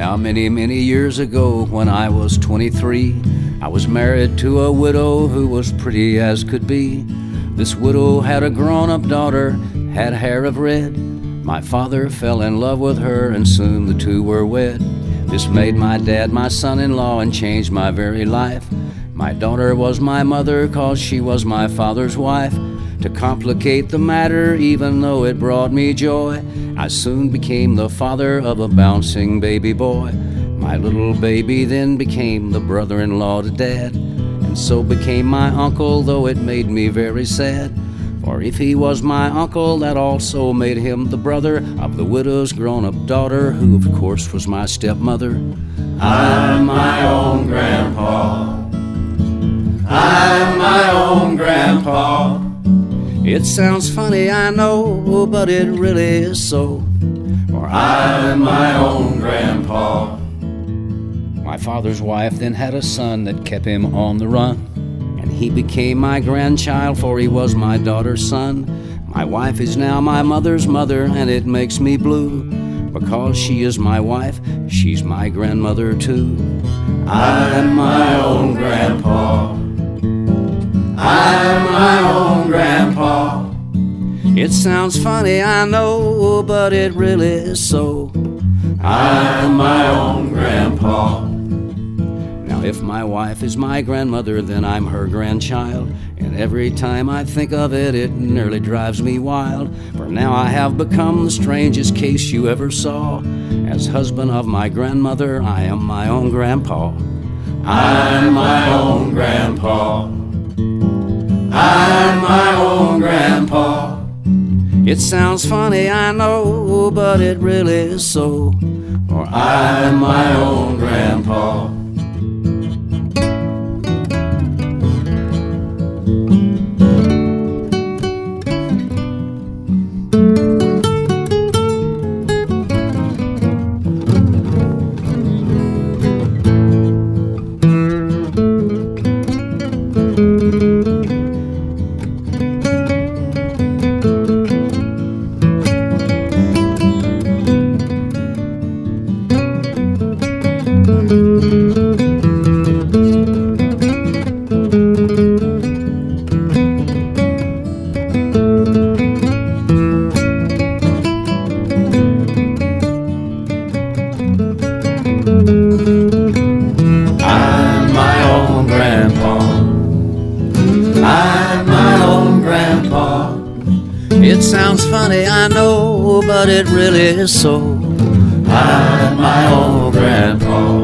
Now many years ago, when I was 23, I was married to a widow who was pretty as could be. This widow had a grown-up daughter, had hair of red. My father fell in love with her, and soon the two were wed. This made my dad my son-in-law and changed my very life. My daughter was my mother, 'cause she was my father's wife. To complicate the matter, even though it brought me joy, I soon became the father of a bouncing baby boy. My little baby then became the brother-in-law to Dad, and so became my uncle, though it made me very sad. For if he was my uncle, that also made him the brother of the widow's grown-up daughter, who of course was my stepmother. I'm my own grandpa. I'm my own grandpa. It sounds funny, I know, but it really is so. For I'm my own grandpa. My father's wife then had a son that kept him on the run, and he became my grandchild, for he was my daughter's son. My wife is now my mother's mother, and it makes me blue, because she is my wife, she's my grandmother too. I'm my own grandpa. I'm my own grandpa. It sounds funny, I know, but it really is so. I'm my own grandpa. Now if my wife is my grandmother, then I'm her grandchild, and every time I think of it, it nearly drives me wild. For now I have become the strangest case you ever saw. As husband of my grandmother, I am my own grandpa. I'm my own grandpa. I'm my own grandpa. It sounds funny, I know, but it really is so. For I'm my own grandpa. I'm my own grandpa. I'm my own grandpa. It sounds funny, I know, but it really is so. I'm my own grandpa.